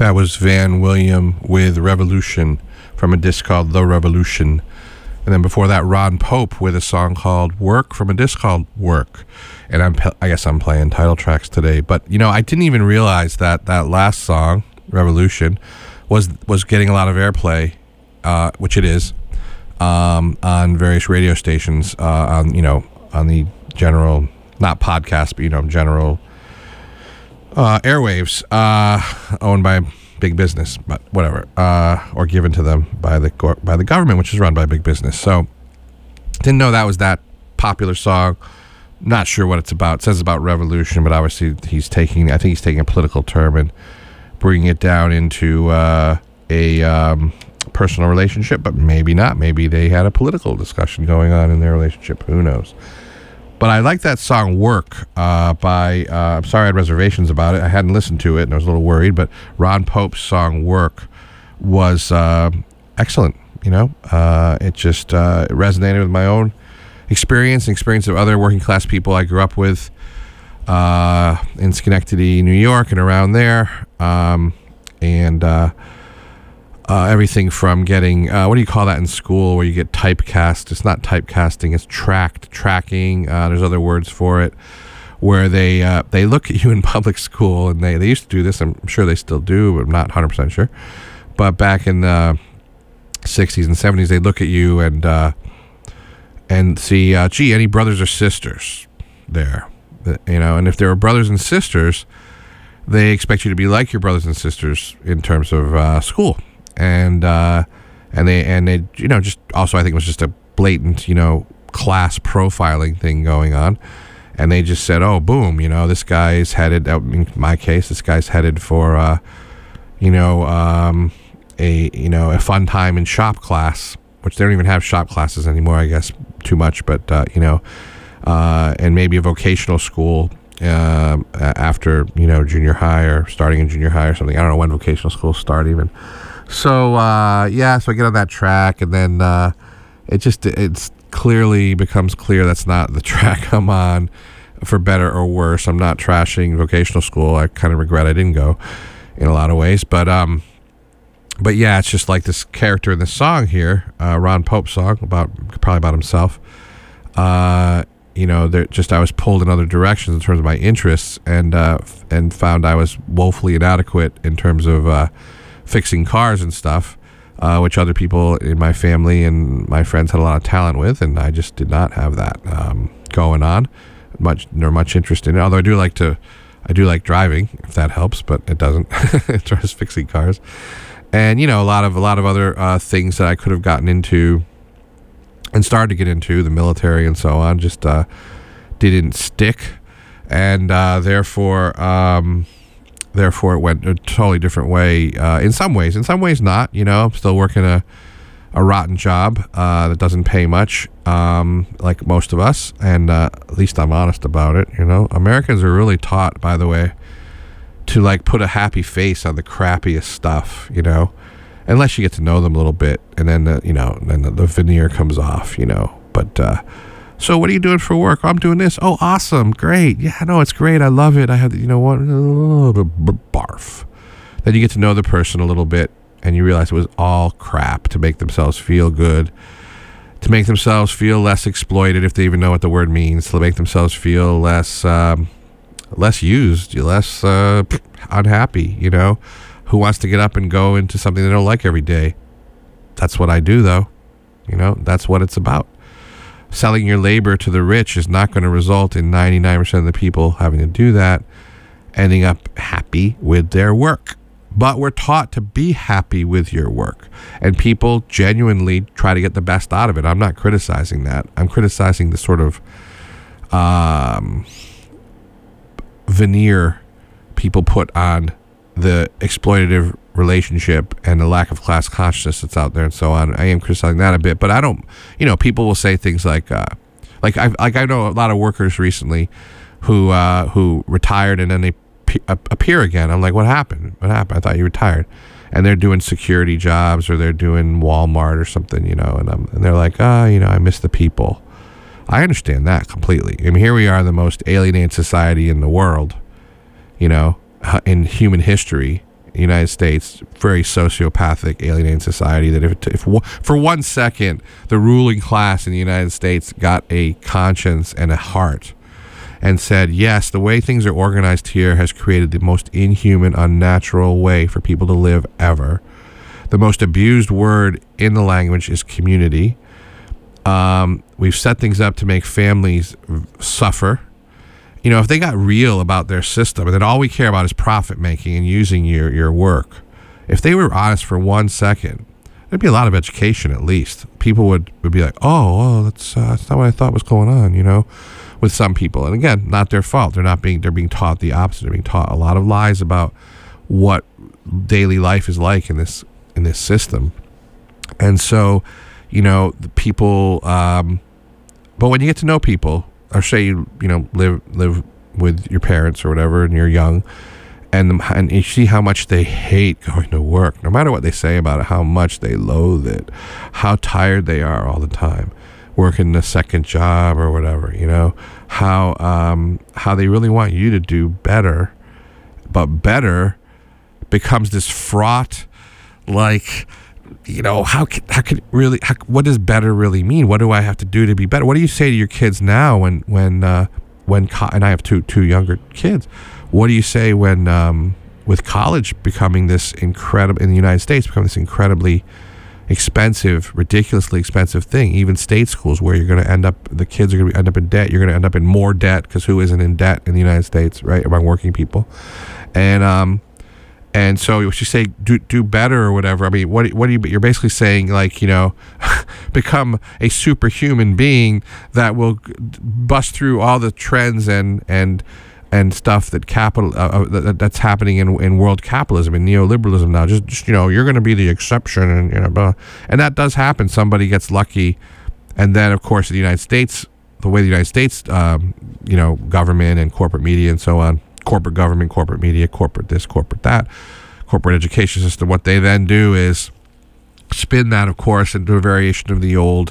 That was Van William with Revolution from a disc called The Revolution. And then before that, Ron Pope with a song called Work from a disc called Work. And I'm, I guess I'm playing title tracks today. But, you know, I didn't even realize that that last song, Revolution, was was getting a lot of airplay, uh, which it is, um, on various radio stations, uh, on, you know, on the general, not podcast, but, you know, general uh, airwaves, uh, owned by big business, but whatever, uh, or given to them by the go- by the government, which is run by big business. So, didn't know that was that popular song. Not sure what it's about. It says about revolution, but obviously he's taking, I think he's taking a political term and bringing it down into uh, a um, personal relationship, but maybe not. Maybe they had a political discussion going on in their relationship. Who knows? But I like that song Work uh, by, uh, I'm sorry I had reservations about it. I hadn't listened to it and I was a little worried, but Ron Pope's song Work was uh, excellent. You know, uh, it just uh, it resonated with my own experience and experience of other working class people I grew up with uh, in Schenectady, New York, and around there. Um, and uh, uh, everything from getting, uh, what do you call that in school where you get typecast? It's not typecasting, it's tracked, tracking. Uh, there's other words for it, where they uh, they look at you in public school, and they, they used to do this. I'm sure they still do, but I'm not one hundred percent sure. But back in the sixties and seventies, they look at you and uh, and see, uh, gee, any brothers or sisters there, you know, and if there are brothers and sisters, they expect you to be like your brothers and sisters in terms of uh, school, and uh, and they and they, you know, just also I think it was just a blatant, you know, class profiling thing going on, and they just said, oh, boom, you know, this guy's headed, in my case, this guy's headed for, uh, you know, um, a you know a fun time in shop class, which they don't even have shop classes anymore, I guess, too much, but, uh, you know, uh, and maybe a vocational school uh, after, you know, junior high or starting in junior high or something. I don't know when vocational schools start even. So, uh, yeah, so I get on that track, and then uh, it just, it's clearly becomes clear that's not the track I'm on, for better or worse. I'm not trashing vocational school. I kind of regret I didn't go in a lot of ways, but, um, But yeah, it's just like this character in this song here, uh, Ron Pope's song about probably about himself. Uh, you know, there just I was pulled in other directions in terms of my interests, and uh, f- and found I was woefully inadequate in terms of uh, fixing cars and stuff, uh, which other people in my family and my friends had a lot of talent with, and I just did not have that um, going on, much nor much interest in it. Although I do like to, I do like driving, if that helps, but it doesn't. As far as fixing cars. And, you know, a lot of a lot of other uh, things that I could have gotten into and started to get into, the military and so on, just uh, didn't stick. And uh, therefore, um, therefore, it went a totally different way uh, in some ways. In some ways, not. You know, I'm still working a, a rotten job uh, that doesn't pay much, um, like most of us. And uh, at least I'm honest about it. You know, Americans are really taught, by the way, to like put a happy face on the crappiest stuff, you know, unless you get to know them a little bit, and then the, you know, then the, the veneer comes off, you know. But uh, so what are you doing for work? Oh, I'm doing this. Oh, awesome, great. Yeah, no, it's great. I love it. I have, you know what? Barf. Then you get to know the person a little bit, and you realize it was all crap to make themselves feel good, to make themselves feel less exploited, if they even know what the word means, to make themselves feel less. Um, less used, less uh, unhappy, you know. Who wants to get up and go into something they don't like every day? That's what I do, though. You know, that's what it's about. Selling your labor to the rich is not going to result in ninety-nine percent of the people having to do that ending up happy with their work. But we're taught to be happy with your work, and people genuinely try to get the best out of it. I'm not criticizing that. I'm criticizing the sort of um veneer people put on the exploitative relationship and the lack of class consciousness that's out there and so on. I am criticizing that a bit, but I don't, you know, people will say things like, uh, like I like I know a lot of workers recently who uh, who retired and then they p- appear again. I'm like, what happened? What happened? I thought you retired. And they're doing security jobs, or they're doing Walmart or something, you know, and I'm, and they're like, ah, oh, you know, I miss the people. I understand that completely. I mean, here we are, the most alienated society in the world, you know, in human history, United States, very sociopathic, alienating society, that if, if for one second the ruling class in the United States got a conscience and a heart and said, yes, the way things are organized here has created the most inhuman, unnatural way for people to live ever. The most abused word in the language is community. Um, we've set things up to make families suffer. You know, if they got real about their system and that all we care about is profit making and using your, your work, if they were honest for one second, there'd be a lot of education at least. People would, would be like, oh, oh that's, uh, that's not what I thought was going on, you know, with some people. And again, not their fault. They're not being, they're being taught the opposite. They're being taught a lot of lies about what daily life is like in this, in this system. And so, you know, the people, um, but when you get to know people, or say you you know live live with your parents or whatever, and you're young, and the, and you see how much they hate going to work, no matter what they say about it, how much they loathe it, how tired they are all the time, working a second job or whatever, you know, how um, how they really want you to do better, but better becomes this fraught, like, you know, how can, how can really, how, what does better really mean? What do I have to do to be better? What do you say to your kids now when, when, uh, when, co- and I have two, two younger kids. What do you say when, um, with college becoming this incredible, in the United States, becoming this incredibly expensive, ridiculously expensive thing, even state schools where you're going to end up, the kids are going to end up in debt. You're going to end up in more debt, because who isn't in debt in the United States, right? Among working people. And, um, And so what you say, do do better or whatever. I mean, what what do you? You're basically saying, like, you know, become a superhuman being that will bust through all the trends and and and stuff that capital uh, that, that's happening in in world capitalism and neoliberalism now. Just, just you know, you're going to be the exception, and you know, blah. And that does happen. Somebody gets lucky, and then of course in the United States, the way the United States, um, you know, government and corporate media and so on. Corporate government, corporate media, corporate this, corporate that, corporate education system. What they then do is spin that, of course, into a variation of the old,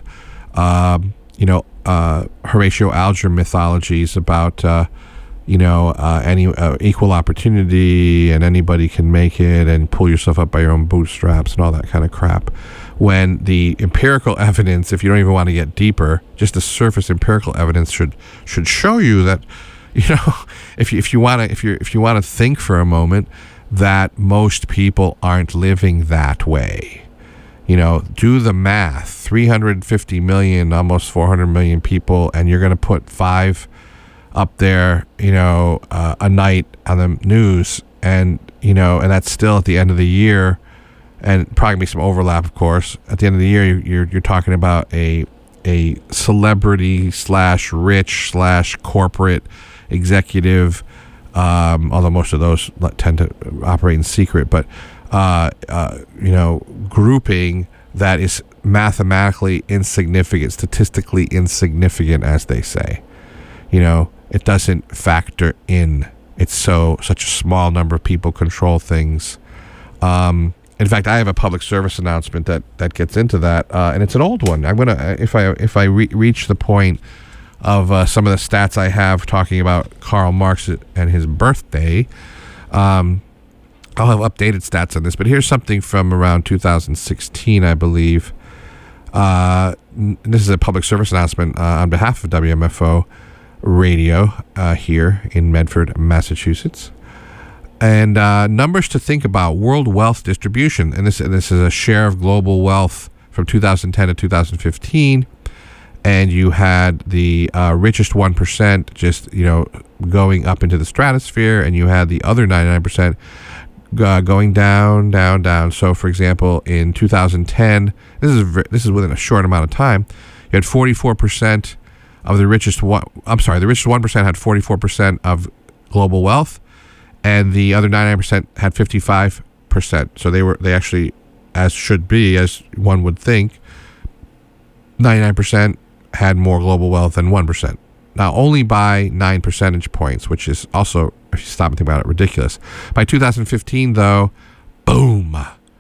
um, you know, uh, Horatio Alger mythologies about, uh, you know, uh, any uh, equal opportunity and anybody can make it and pull yourself up by your own bootstraps and all that kind of crap. When the empirical evidence, if you don't even want to get deeper, just the surface empirical evidence should should show you that, you know, if you if you want to if you if you want to think for a moment that most people aren't living that way, you know, do the math. three hundred fifty million, almost four hundred million people, and you're going to put five up there, you know, uh, a night on the news, and you know, and that's still at the end of the year, and probably be some overlap, of course. At the end of the year, you're you're talking about a a celebrity slash rich slash corporate executive, um, although most of those tend to operate in secret, but uh, uh, you know, grouping that is mathematically insignificant, statistically insignificant, as they say. You know, it doesn't factor in. It's so such a small number of people control things. Um, in fact, I have a public service announcement that that gets into that, uh, and it's an old one. I'm gonna if I if I re- reach the point of uh, some of the stats I have talking about Karl Marx and his birthday. Um, I'll have updated stats on this, but here's something from around two thousand sixteen, I believe. Uh, this is a public service announcement uh, on behalf of W M F O Radio uh, here in Medford, Massachusetts. And uh, numbers to think about: world wealth distribution, and this and this is a share of global wealth from two thousand ten to two thousand fifteen. And you had the uh, richest one percent just, you know, going up into the stratosphere, and you had the other ninety-nine percent uh, going down, down, down. So, for example, in two thousand ten, this is this is within a short amount of time, you had forty-four percent of the richest one. I'm sorry, the richest one percent had forty-four percent of global wealth, and the other ninety-nine percent had fifty-five percent. So they were they actually, as should be, as one would think, ninety-nine percent had more global wealth than one percent. Now, only by nine percentage points, which is also, if you stop and think about it, ridiculous. By two thousand fifteen, though, boom,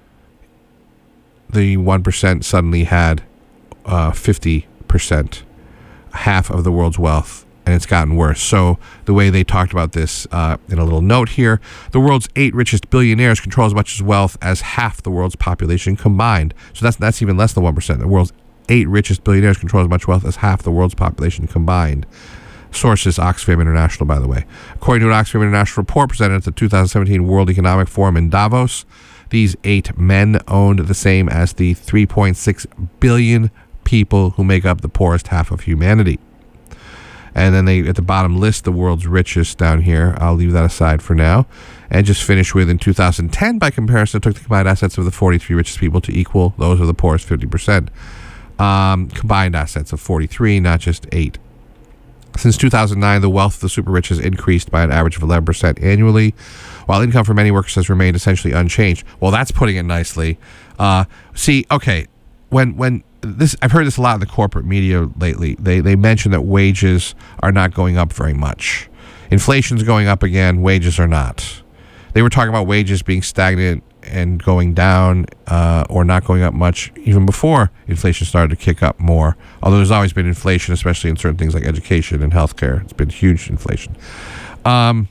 the one percent suddenly had uh, fifty percent, half of the world's wealth and it's gotten worse. So the way they talked about this uh, in a little note here, the world's eight richest billionaires control as much as wealth as half the world's population combined. So that's that's even less than one percent. The world's eight richest billionaires control as much wealth as half the world's population combined. Source is Oxfam International, by the way. According to an Oxfam International report presented at the two thousand seventeen World Economic Forum in Davos, these eight men owned the same as the three point six billion people who make up the poorest half of humanity. And then they, at the bottom, list the world's richest down here. I'll leave that aside for now. And just finish with, in two thousand ten, by comparison, it took the combined assets of the forty-three richest people to equal those of the poorest fifty percent. Um, combined assets of forty-three, not just eight. Since two thousand nine, the wealth of the super rich has increased by an average of eleven percent annually, while income for many workers has remained essentially unchanged. Well, that's putting it nicely. Uh, see, okay, when when this, I've heard this a lot in the corporate media lately. They they mention that wages are not going up very much. Inflation's going up again. Wages are not. They were talking about wages being stagnant and going down uh, or not going up much even before inflation started to kick up more. Although there's always been inflation, especially in certain things like education and healthcare. It's been huge inflation. Um,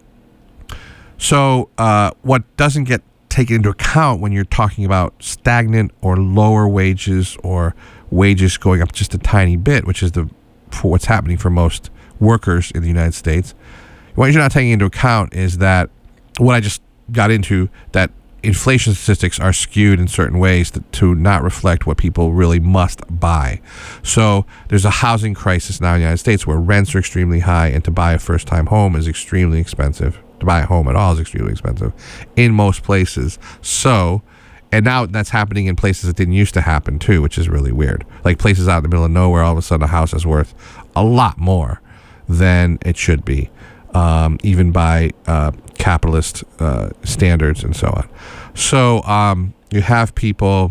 so uh, what doesn't get taken into account when you're talking about stagnant or lower wages or wages going up just a tiny bit, which is the for what's happening for most workers in the United States, what you're not taking into account is that what I just got into, that inflation statistics are skewed in certain ways to, to not reflect what people really must buy. So there's a housing crisis now in the United States where rents are extremely high, and to buy a first-time home is extremely expensive. To buy a home at all is extremely expensive in most places. So, and now that's happening in places that didn't used to happen too, which is really weird. Like places out in the middle of nowhere, all of a sudden a house is worth a lot more than it should be, um, even by uh, capitalist uh, standards and so on. So um, you have people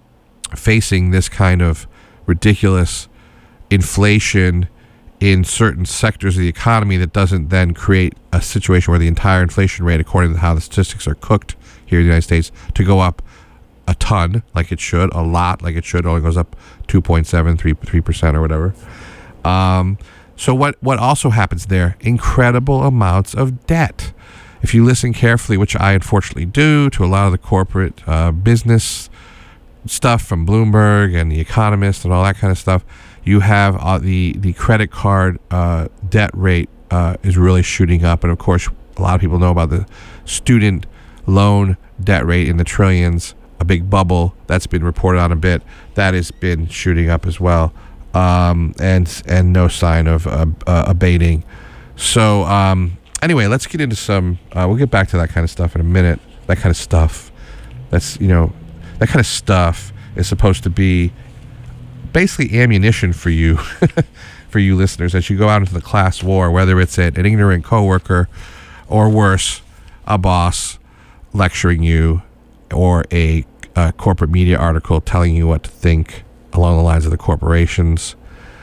facing this kind of ridiculous inflation in certain sectors of the economy that doesn't then create a situation where the entire inflation rate, according to how the statistics are cooked here in the United States, to go up a ton like it should, a lot like it should, only goes up two point seven, three percent or whatever. Um, so what, what also happens there? Incredible amounts of debt. If you listen carefully, which I unfortunately do, to a lot of the corporate uh, business stuff from Bloomberg and The Economist and all that kind of stuff, you have uh, the, the credit card uh, debt rate uh, is really shooting up. And of course, a lot of people know about the student loan debt rate in the trillions, a big bubble that's been reported on a bit. That has been shooting up as well. Um, and and no sign of uh, uh, abating. So um, anyway, let's get into some, uh, we'll get back to that kind of stuff in a minute. That kind of stuff. That's, you know, that kind of stuff is supposed to be basically ammunition for you, for you listeners, as you go out into the class war, whether it's an ignorant coworker or worse, a boss lecturing you, or a, a corporate media article telling you what to think along the lines of the corporations.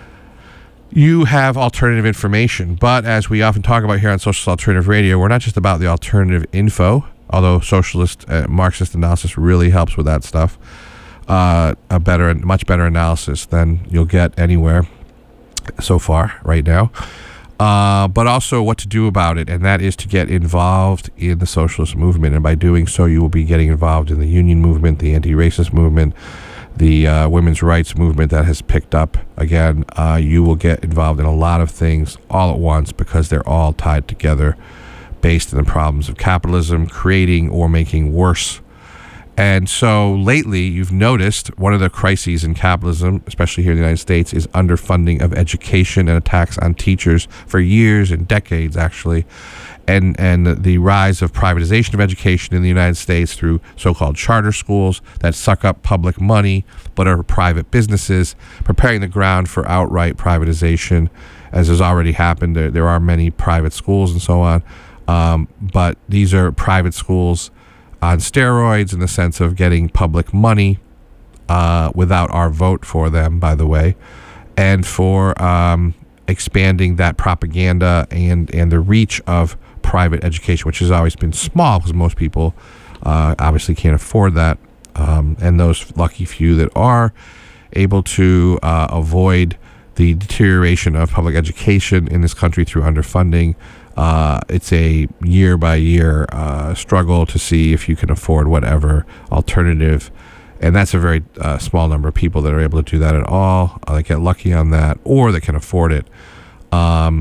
You have alternative information, but as we often talk about here on Socialist Alternative Radio, we're not just about the alternative info, although socialist, uh, Marxist analysis really helps with that stuff. Uh, a better, much better analysis than you'll get anywhere so far right now. Uh, but also what to do about it, and that is to get involved in the socialist movement. And by doing so, you will be getting involved in the union movement, the anti-racist movement, the uh, women's rights movement that has picked up again. Uh, you will get involved in a lot of things all at once because they're all tied together based on the problems of capitalism, creating or making worse. And so lately, you've noticed one of the crises in capitalism, especially here in the United States, is underfunding of education and attacks on teachers for years and decades, actually. And and the rise of privatization of education in the United States through so-called charter schools that suck up public money but are private businesses, preparing the ground for outright privatization, as has already happened. There, there are many private schools and so on, um, but these are private schools on steroids in the sense of getting public money uh, without our vote for them, by the way, and for um, expanding that propaganda and, and the reach of private education, which has always been small because most people uh, obviously can't afford that. Um, and those lucky few that are able to uh, avoid the deterioration of public education in this country through underfunding. Uh, it's a year-by-year uh, struggle to see if you can afford whatever alternative, and that's a very uh, small number of people that are able to do that at all. Uh, they get lucky on that, or they can afford it. Um,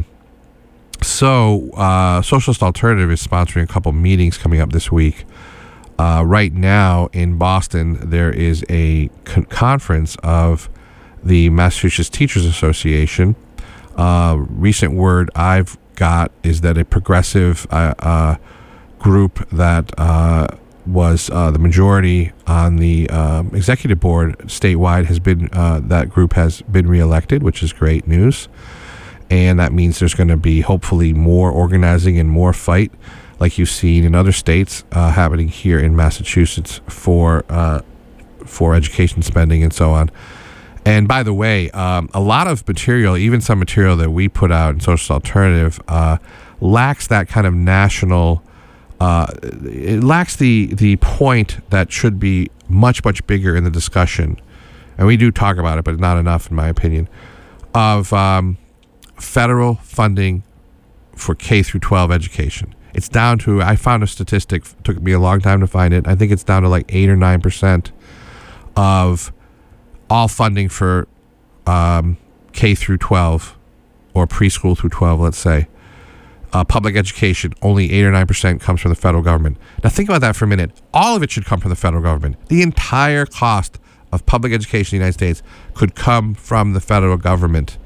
so, uh, Socialist Alternative is sponsoring a couple meetings coming up this week. Uh, right now in Boston, there is a con- conference of the Massachusetts Teachers Association. Uh, recent word I've got is that a progressive uh, uh, group that uh, was uh, the majority on the um, executive board statewide has been uh, that group has been reelected, which is great news, and that means there's going to be hopefully more organizing and more fight, like you've seen in other states, uh, happening here in Massachusetts for uh, for education spending and so on. And by the way, um, a lot of material, even some material that we put out in Social Alternative, uh, lacks that kind of national. Uh, it lacks the the point that should be much much bigger in the discussion, and we do talk about it, but not enough, in my opinion, of um, federal funding for K through twelve education. It's down to, I found a statistic, took me a long time to find it. I think it's down to like eight or nine percent of all funding for um, K through twelve, or preschool through twelve, let's say, uh, public education, only eight or nine percent comes from the federal government. Now think about that for a minute. All of it should come from the federal government. The entire cost of public education in the United States could come from the federal government,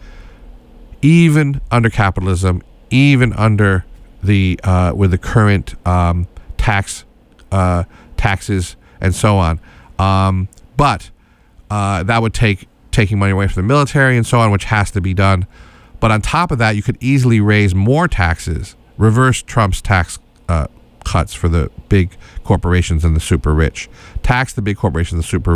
even under capitalism, even under the uh, with the current um, tax uh, taxes and so on. Um, but Uh, that would take taking money away from the military and so on, which has to be done. But on top of that, you could easily raise more taxes, reverse Trump's tax uh, cuts for the big corporations and the super rich, tax the big corporations and the super